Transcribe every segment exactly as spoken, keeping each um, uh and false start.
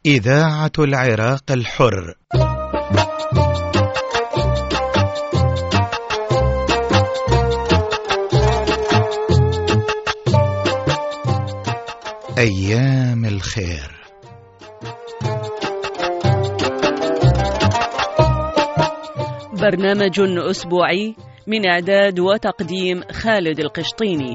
إذاعة العراق الحر. أيام الخير. برنامج أسبوعي من إعداد وتقديم خالد القشطيني.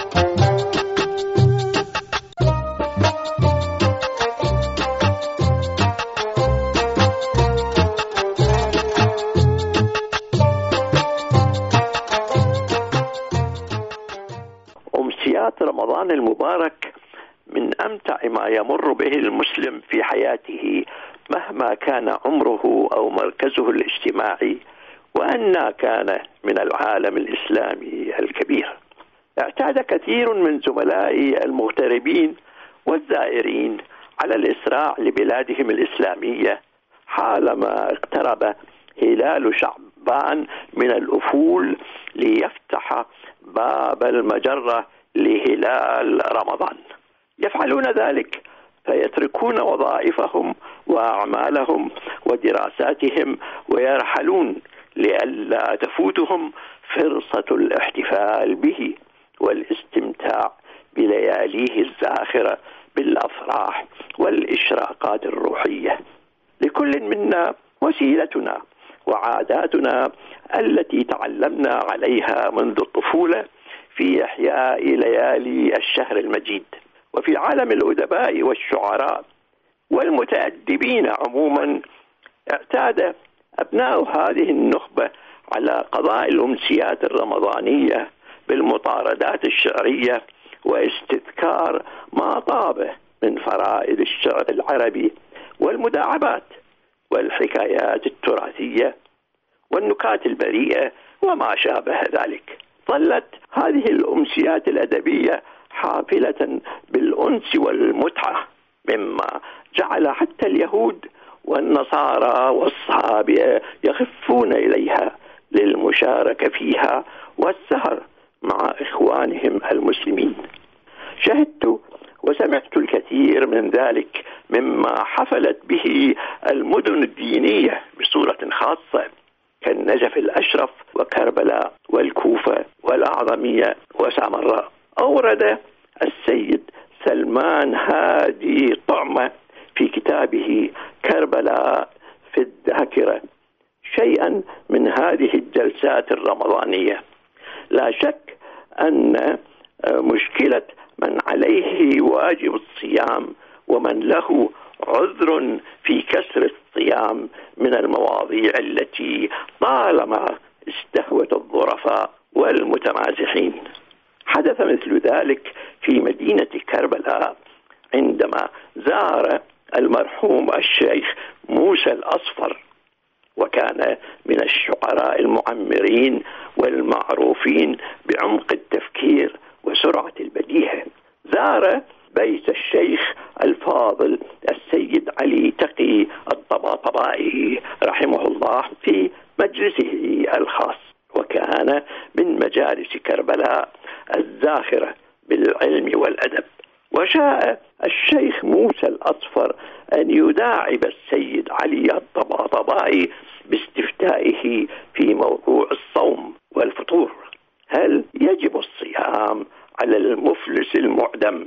أمسيات رمضان المبارك من أمتع ما يمر به المسلم في حياته مهما كان عمره أو مركزه الاجتماعي، وأن كان من العالم الإسلامي الكبير. اعتاد كثير من زملائي المغتربين والزائرين على الإسراع لبلادهم الإسلامية حالما اقترب هلال شعبان من الأفول ليفتح باب المجرة لهلال رمضان. يفعلون ذلك فيتركون وظائفهم وأعمالهم ودراساتهم ويرحلون لئلا تفوتهم فرصة الاحتفال به والاستمتاع بلياليه الزاخرة بالأفراح والإشراقات الروحية. لكل منا وسيلتنا وعاداتنا التي تعلمنا عليها منذ الطفولة في إحياء ليالي الشهر المجيد. وفي عالم الأدباء والشعراء والمتأدبين عموما اعتاد أبناء هذه النخبة على قضاء الأمسيات الرمضانية بالمطاردات الشعرية واستذكار ما طابه من فرائد الشعر العربي والمداعبات والحكايات التراثية والنكات البريئة وما شابه ذلك. ظلت هذه الأمسيات الأدبية حافلة بالأنس والمتعة، مما جعل حتى اليهود والنصارى والصحابة يخفون إليها للمشاركة فيها والسهر مع إخوانهم المسلمين. شهدت وسمعت الكثير من ذلك مما حفلت به المدن الدينية بصورة خاصة كالنجف الأشرف وكربلاء والكوفة والأعظمية وسامراء. أورد السيد سلمان هادي طعمة في كتابه كربلاء في الذاكرة شيئا من هذه الجلسات الرمضانية. لا شك أن مشكلة من عليه واجب الصيام ومن له عذر في كسر الصيام من المواضيع التي طالما استهوت الظرفاء والمتمازحين. حدث مثل ذلك في مدينة كربلاء عندما زار المرحوم الشيخ موسى الأصفر، وكان من الشعراء المعمرين والمعروفين بعمق التفكير وسرعة البديهة. زار بيت الشيخ الفاضل السيد علي تقي الطباطبائي رحمه الله في مجلسه الخاص، وكان من مجالس كربلاء الزاخرة بالعلم والأدب. وشاء الشيخ موسى الأصفر أن يداعب السيد علي الطباطبائي باستفتائه في موضوع الصوم والفطور. هل يجب الصيام على المفلس المعدم؟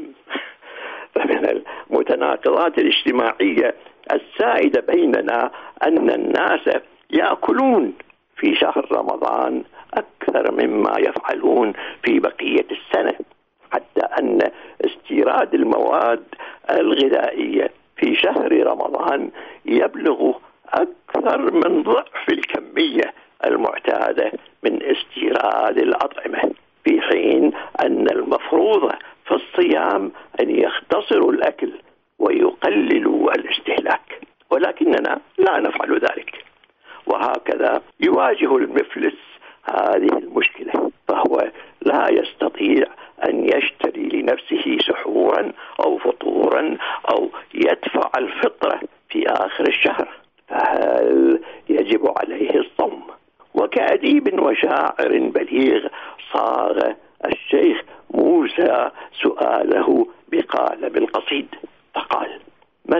فمن المتناقضات الاجتماعية السائدة بيننا أن الناس يأكلون في شهر رمضان أكثر مما يفعلون في بقية السنة، حتى أن استيراد المواد الغذائية في شهر رمضان يبلغ أكثر من ضعف الكمية المعتادة من استيراد الأطعمة، في حين أن المفروض في الصيام أن يختصروا الأكل ويقللوا الاستهلاك، ولكننا لا نفعل ذلك. وهكذا يواجه المفلس هذه المشكلة، فهو لا يستطيع أن يشتري لنفسه سحورا أو فطورا أو يدفع الفطرة في آخر الشهر، فهل يجب عليه الصوم؟ وكأديب وشاعر بليغ صاغ الشيخ موسى سؤاله بقالب القصيد، فقال: مسألة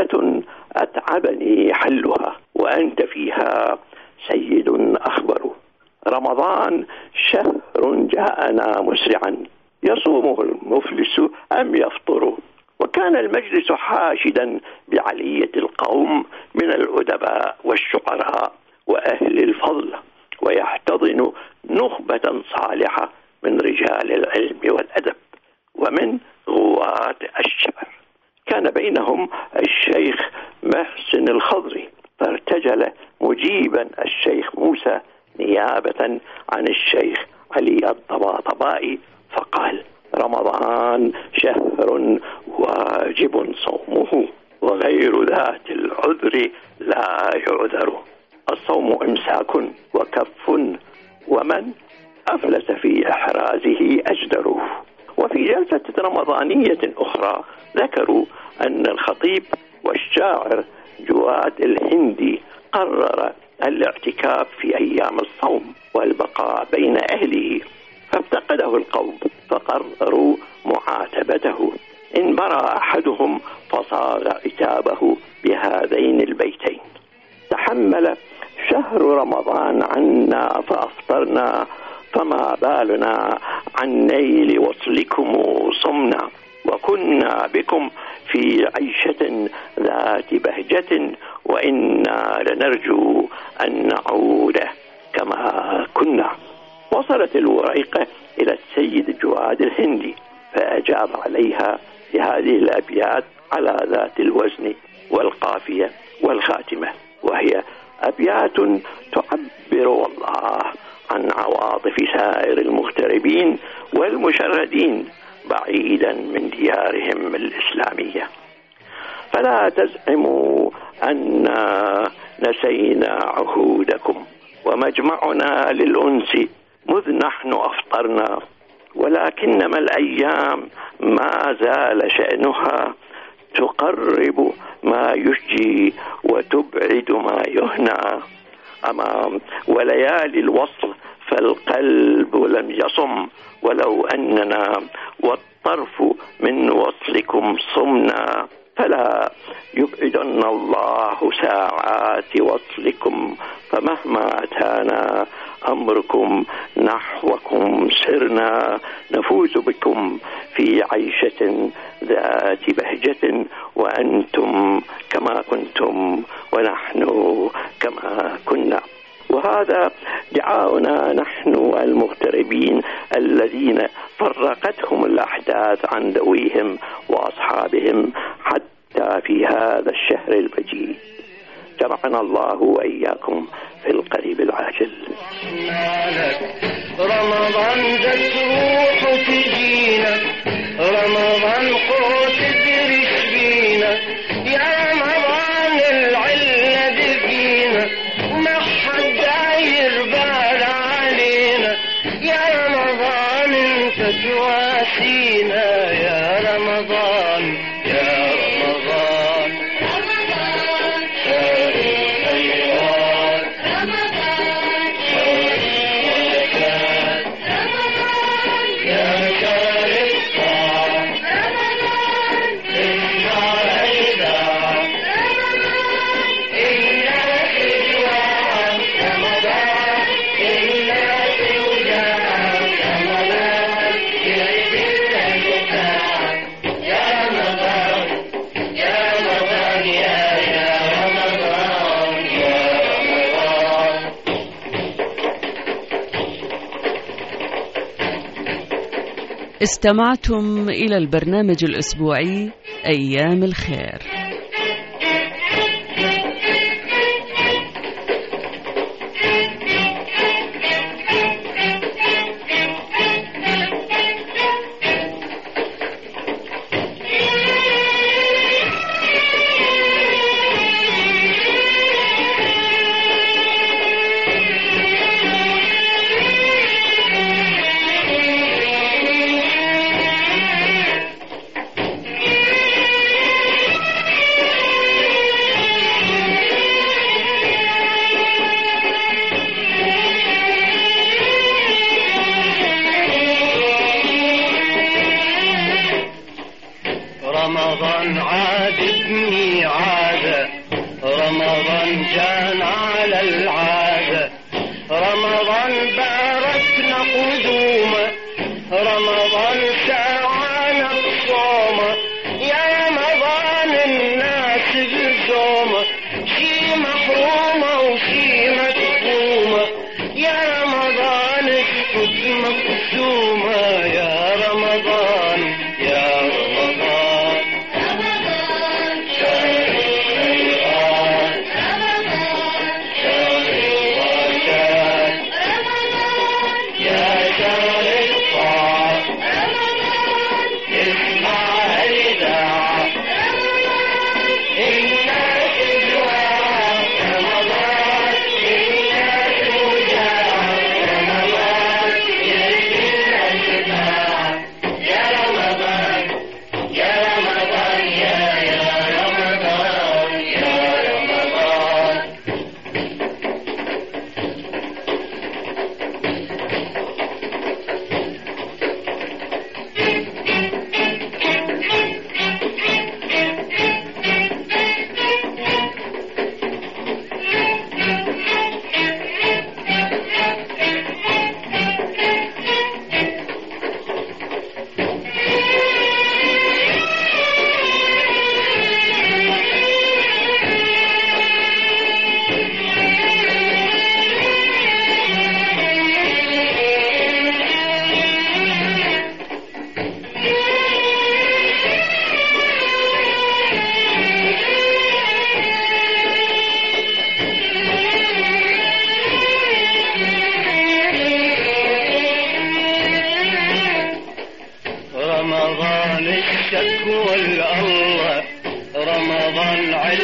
مسألة أتعبني حلها وأنت فيها سيد أخبر. رمضان شهر جاءنا مسرعا، يصومه المفلس أم يفطر؟ وكان المجلس حاشدا بعلية القوم من الأدباء والشعراء وأهل الفضل، ويحتضن نخبة صالحة من رجال العلم والأدب ومن غواة الشعر. كان بينهم الشيخ محسن الخضري، فارتجل مجيبا الشيخ موسى نيابة عن الشيخ علي الطباطبائي فقال: رمضان شهر واجب صومه، وغير ذات العذر لا يعذر. الصوم إمساك وكف، ومن أفلس في إحرازه أجدره. وفي جلسة رمضانية أخرى ذكروا أن الخطيب والشاعر جواد الهندي قرر الاعتكاف في أيام الصوم والبقاء بين أهله، فافتقده القوم فقرروا معاتبته. انبرى أحدهم فصاغ عتابه بهذين البيتين: تحمل شهر رمضان عنا فأفطرنا، فما بالنا عن نيل وصلكم صمنا، وكنا بكم في عيشة ذات بهجة، وإنا لنرجو أن نعود كما كنا. وصلت الوريقة إلى السيد جواد الهندي فأجاب عليها بهذه الأبيات على ذات الوزن والقافية والخاتمة، وهي أبيات تعبر والله عن عواطف سائر المغتربين والمشردين بعيدا من ديارهم الإسلامية. فلا تزعموا أننا نسينا عهودكم ومجمعنا للأنس مذ نحن أفطرنا، ولكنما الأيام ما زال شأنها تقرب ما يشجي وتبعد ما يهنى. أمام وليالي الوصل فالقلب لم يصم، ولو أننا والطرف من وصلكم صمنا، فلا يبعدن الله ساعات وصلكم، فمهما أتانا أمركم نحوكم سرنا، نفوز بكم في عيشة ذات بهجة، وأنتم كما كنتم ونحن كما كنا. وهذا دعاؤنا نحن المغتربين الذين فرقتهم الأحداث عن ذويهم وأصحابهم حتى في هذا الشهر المجيد. جمعنا الله وإياكم في القريب العاجل. رمضان ذات روح تجينا، رمضان قوت تدرس بينا، يا رمضان العلة فينا، ما حد داير بال علينا، يا رمضان انت تواسينا، يا رمضان يا رمضان رمضان شهر الخيرات، رمضان شهر البركات، رمضان يا شهر الطاعة، رمضان إنا عيدا، رمضان إنا إجواء، رمضان إنا توجع، رمضان يعيد الهدى، يا رمضان يا رمضان يا يا رمضان يا رمضان. استمعتم إلى البرنامج الأسبوعي أيام الخير.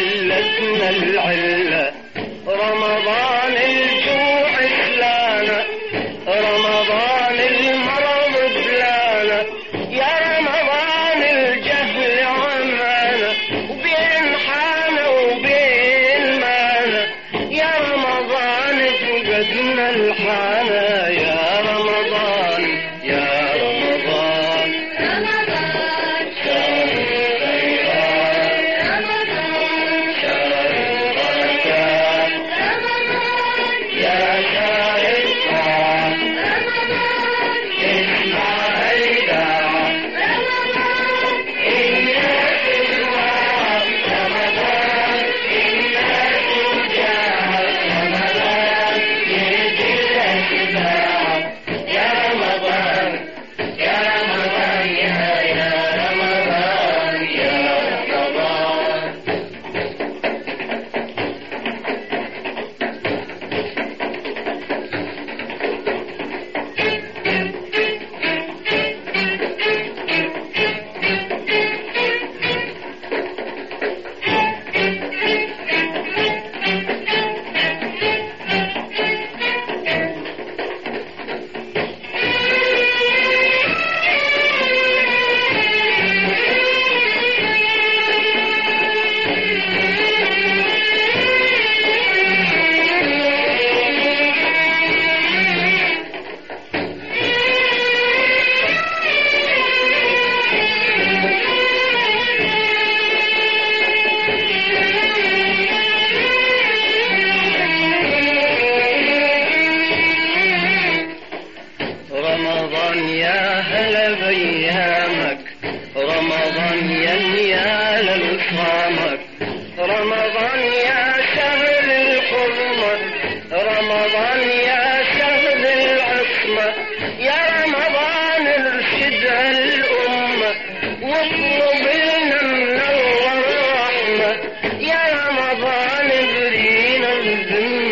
علتنا العلة، رمضان الجوع سلانا، رمضان المرض بلانا، يا رمضان الجهل عمانا، وبين حانا وبين مانا، يا رمضان فقدنا الحانا، يا رمضان يا رمضان رمضان شهر الخيرات، رمضان شهر البركات، رمضان يا شهر الطاعة، رمضان اسمع الإذاعة، رمضان الناس الوعد، رمضان الناس الجاعة، رمضان يهدي الأشباع، يا رمضان يا رمضان يا يا رمضان يا رمضان. رمضان يا هلا بيامك، رمضان يا نيال الصامك، رمضان يا شهر الحرمة، رمضان يا شهر العصمة، يا رمضان ارشد الأمة، واطلب لنا من الله الرحمة، يا رمضان ابرينا الذمة،